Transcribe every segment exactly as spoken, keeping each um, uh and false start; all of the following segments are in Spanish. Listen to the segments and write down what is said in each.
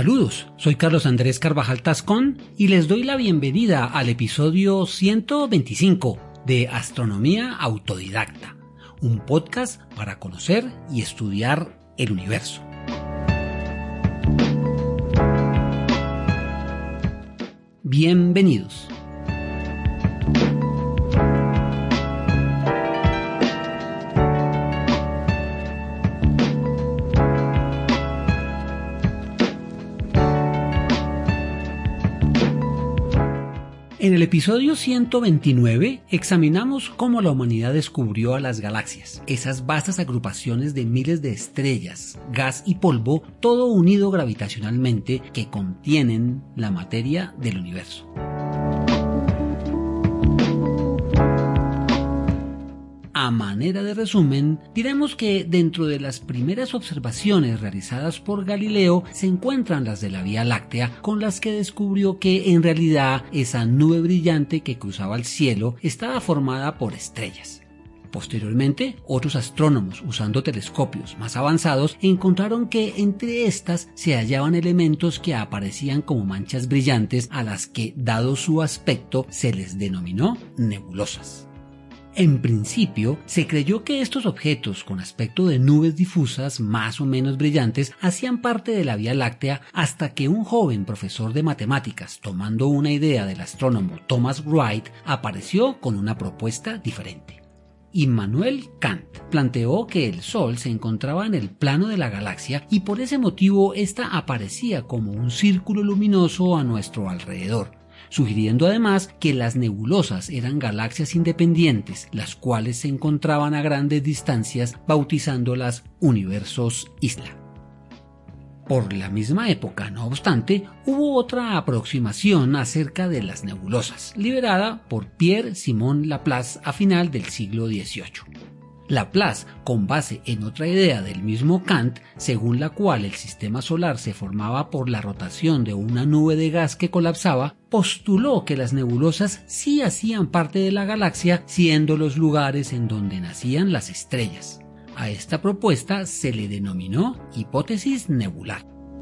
Saludos, soy Carlos Andrés Carvajal Tascón y les doy la bienvenida al episodio ciento veinticinco de Astronomía Autodidacta, un podcast para conocer y estudiar el universo. Bienvenidos. En el episodio ciento veintinueve examinamos cómo la humanidad descubrió a las galaxias, esas vastas agrupaciones de miles de estrellas, gas y polvo, todo unido gravitacionalmente, que contienen la materia del universo. A manera de resumen, diremos que dentro de las primeras observaciones realizadas por Galileo se encuentran las de la Vía Láctea, con las que descubrió que en realidad esa nube brillante que cruzaba el cielo estaba formada por estrellas. Posteriormente, otros astrónomos, usando telescopios más avanzados, encontraron que entre estas se hallaban elementos que aparecían como manchas brillantes, a las que, dado su aspecto, se les denominó nebulosas. En principio, se creyó que estos objetos con aspecto de nubes difusas más o menos brillantes hacían parte de la Vía Láctea, hasta que un joven profesor de matemáticas, tomando una idea del astrónomo Thomas Wright, apareció con una propuesta diferente. Immanuel Kant planteó que el Sol se encontraba en el plano de la galaxia y por ese motivo ésta aparecía como un círculo luminoso a nuestro alrededor, sugiriendo además que las nebulosas eran galaxias independientes, las cuales se encontraban a grandes distancias, bautizándolas universos isla. Por la misma época, no obstante, hubo otra aproximación acerca de las nebulosas, liderada por Pierre-Simon Laplace a final del siglo dieciocho. Laplace, con base en otra idea del mismo Kant, según la cual el sistema solar se formaba por la rotación de una nube de gas que colapsaba, postuló que las nebulosas sí hacían parte de la galaxia, siendo los lugares en donde nacían las estrellas. A esta propuesta se le denominó hipótesis nebular.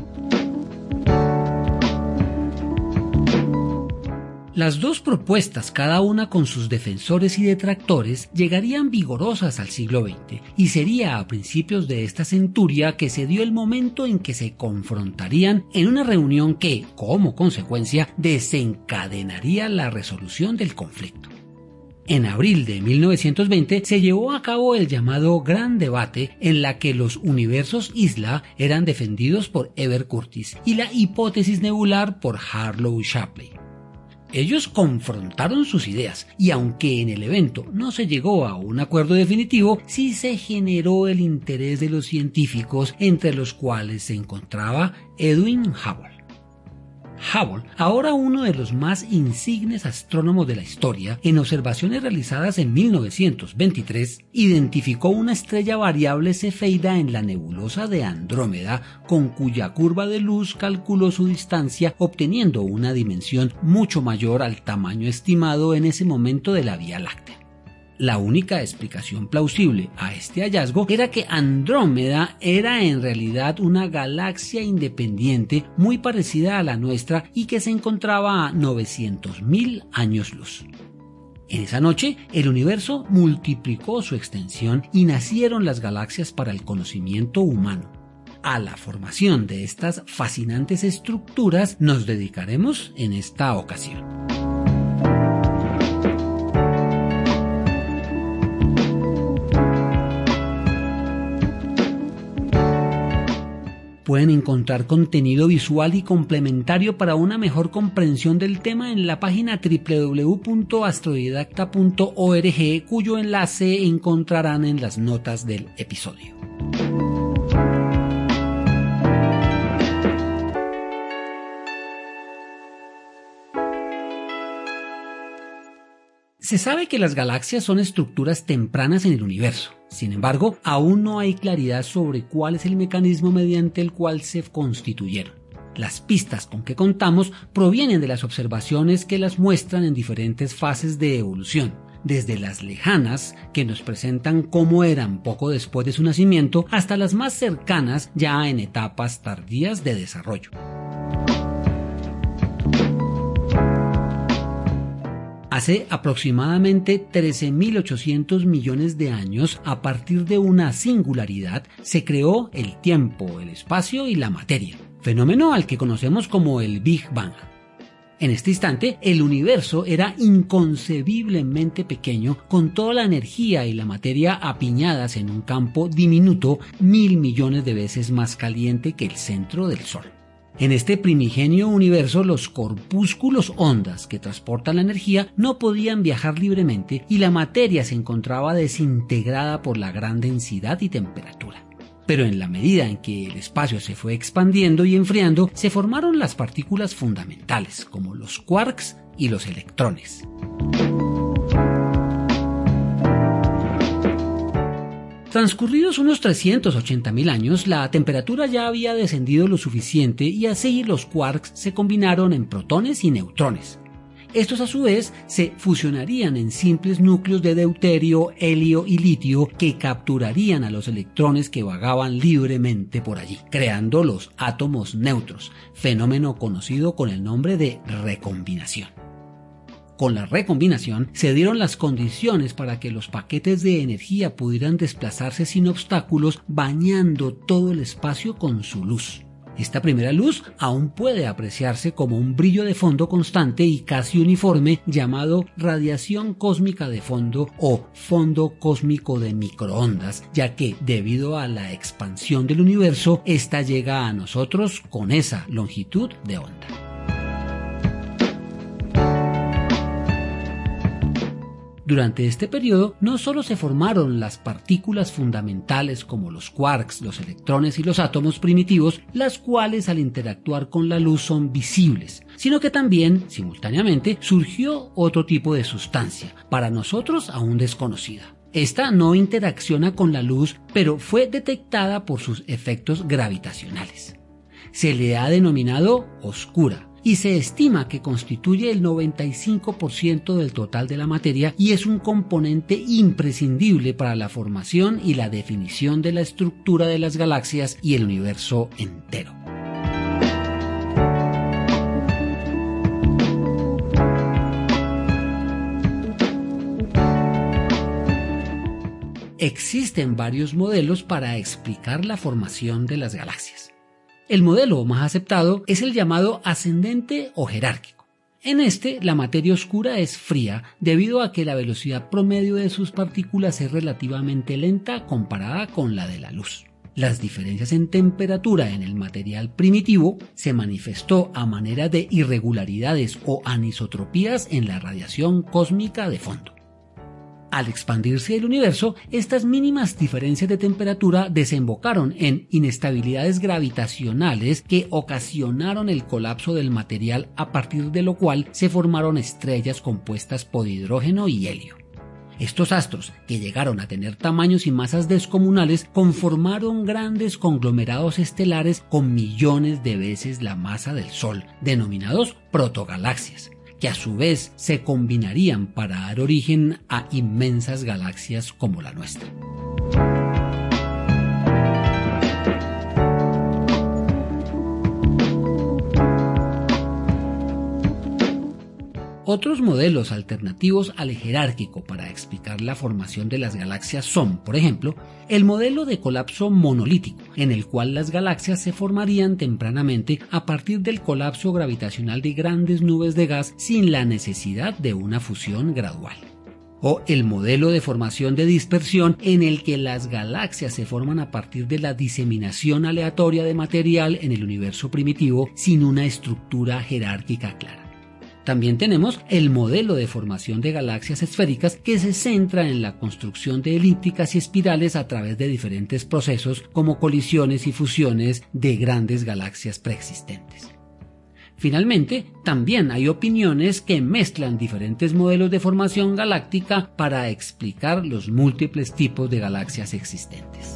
Las dos propuestas, cada una con sus defensores y detractores, llegarían vigorosas al siglo veinte, y sería a principios de esta centuria que se dio el momento en que se confrontarían en una reunión que, como consecuencia, desencadenaría la resolución del conflicto. En abril de mil novecientos veinte se llevó a cabo el llamado Gran Debate, en la que los universos isla eran defendidos por Heber Curtis y la hipótesis nebular por Harlow Shapley. Ellos confrontaron sus ideas y aunque en el evento no se llegó a un acuerdo definitivo, sí se generó el interés de los científicos, entre los cuales se encontraba Edwin Hubble. Hubble, ahora uno de los más insignes astrónomos de la historia, en observaciones realizadas en mil novecientos veintitrés, identificó una estrella variable cefeida en la nebulosa de Andrómeda, con cuya curva de luz calculó su distancia, obteniendo una dimensión mucho mayor al tamaño estimado en ese momento de la Vía Láctea. La única explicación plausible a este hallazgo era que Andrómeda era en realidad una galaxia independiente muy parecida a la nuestra y que se encontraba a novecientos mil años luz. En esa noche, el universo multiplicó su extensión y nacieron las galaxias para el conocimiento humano. A la formación de estas fascinantes estructuras nos dedicaremos en esta ocasión. Pueden encontrar contenido visual y complementario para una mejor comprensión del tema en la página doble u doble u doble u punto astrodidacta punto org, cuyo enlace encontrarán en las notas del episodio. Se sabe que las galaxias son estructuras tempranas en el universo. Sin embargo, aún no hay claridad sobre cuál es el mecanismo mediante el cual se constituyeron. Las pistas con que contamos provienen de las observaciones que las muestran en diferentes fases de evolución, desde las lejanas, que nos presentan cómo eran poco después de su nacimiento, hasta las más cercanas, ya en etapas tardías de desarrollo. Hace aproximadamente trece mil ochocientos millones de años, a partir de una singularidad, se creó el tiempo, el espacio y la materia, fenómeno al que conocemos como el Big Bang. En este instante, el universo era inconcebiblemente pequeño, con toda la energía y la materia apiñadas en un campo diminuto, mil millones de veces más caliente que el centro del Sol. En este primigenio universo, los corpúsculos ondas que transportan la energía no podían viajar libremente y la materia se encontraba desintegrada por la gran densidad y temperatura. Pero en la medida en que el espacio se fue expandiendo y enfriando, se formaron las partículas fundamentales, como los quarks y los electrones. Transcurridos unos trescientos ochenta mil años, la temperatura ya había descendido lo suficiente y así los quarks se combinaron en protones y neutrones. Estos a su vez se fusionarían en simples núcleos de deuterio, helio y litio que capturarían a los electrones que vagaban libremente por allí, creando los átomos neutros, fenómeno conocido con el nombre de recombinación. Con la recombinación se dieron las condiciones para que los paquetes de energía pudieran desplazarse sin obstáculos, bañando todo el espacio con su luz. Esta primera luz aún puede apreciarse como un brillo de fondo constante y casi uniforme llamado radiación cósmica de fondo o fondo cósmico de microondas, ya que debido a la expansión del universo, esta llega a nosotros con esa longitud de onda. Durante este periodo no solo se formaron las partículas fundamentales como los quarks, los electrones y los átomos primitivos, las cuales al interactuar con la luz son visibles, sino que también, simultáneamente, surgió otro tipo de sustancia, para nosotros aún desconocida. Esta no interacciona con la luz, pero fue detectada por sus efectos gravitacionales. Se le ha denominado oscura, y se estima que constituye el noventa y cinco por ciento del total de la materia y es un componente imprescindible para la formación y la definición de la estructura de las galaxias y el universo entero. Existen varios modelos para explicar la formación de las galaxias. El modelo más aceptado es el llamado ascendente o jerárquico. En este, la materia oscura es fría debido a que la velocidad promedio de sus partículas es relativamente lenta comparada con la de la luz. Las diferencias en temperatura en el material primitivo se manifestó a manera de irregularidades o anisotropías en la radiación cósmica de fondo. Al expandirse el universo, estas mínimas diferencias de temperatura desembocaron en inestabilidades gravitacionales que ocasionaron el colapso del material, a partir de lo cual se formaron estrellas compuestas por hidrógeno y helio. Estos astros, que llegaron a tener tamaños y masas descomunales, conformaron grandes conglomerados estelares con millones de veces la masa del Sol, denominados protogalaxias, que a su vez se combinarían para dar origen a inmensas galaxias como la nuestra. Otros modelos alternativos al jerárquico para explicar la formación de las galaxias son, por ejemplo, el modelo de colapso monolítico, en el cual las galaxias se formarían tempranamente a partir del colapso gravitacional de grandes nubes de gas sin la necesidad de una fusión gradual. O el modelo de formación de dispersión, en el que las galaxias se forman a partir de la diseminación aleatoria de material en el universo primitivo sin una estructura jerárquica clara. También tenemos el modelo de formación de galaxias esféricas, que se centra en la construcción de elípticas y espirales a través de diferentes procesos como colisiones y fusiones de grandes galaxias preexistentes. Finalmente, también hay opiniones que mezclan diferentes modelos de formación galáctica para explicar los múltiples tipos de galaxias existentes.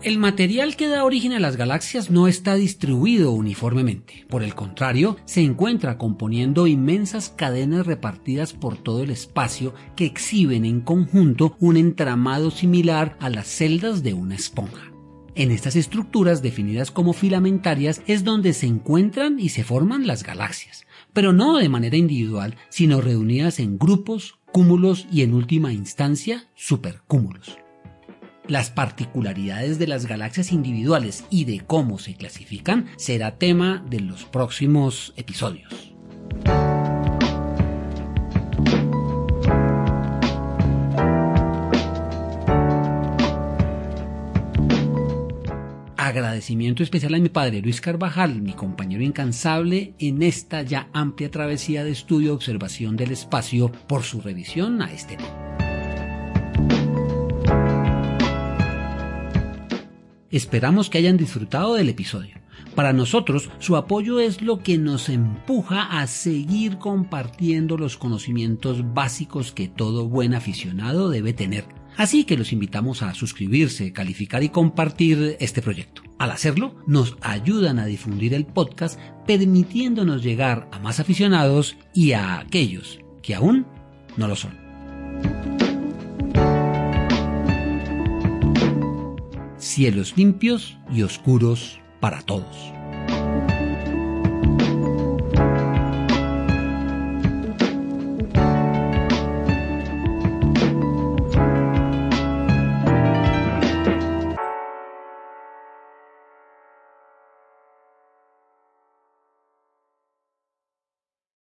El material que da origen a las galaxias no está distribuido uniformemente. Por el contrario, se encuentra componiendo inmensas cadenas repartidas por todo el espacio que exhiben en conjunto un entramado similar a las celdas de una esponja. En estas estructuras definidas como filamentarias es donde se encuentran y se forman las galaxias, pero no de manera individual, sino reunidas en grupos, cúmulos y en última instancia supercúmulos. Las particularidades de las galaxias individuales y de cómo se clasifican será tema de los próximos episodios. Agradecimiento especial a mi padre Luis Carvajal, mi compañero incansable en esta ya amplia travesía de estudio y observación del espacio, por su revisión a este tema. Esperamos que hayan disfrutado del episodio. Para nosotros, su apoyo es lo que nos empuja a seguir compartiendo los conocimientos básicos que todo buen aficionado debe tener. Así que los invitamos a suscribirse, calificar y compartir este proyecto. Al hacerlo, nos ayudan a difundir el podcast, permitiéndonos llegar a más aficionados y a aquellos que aún no lo son. Cielos limpios y oscuros para todos.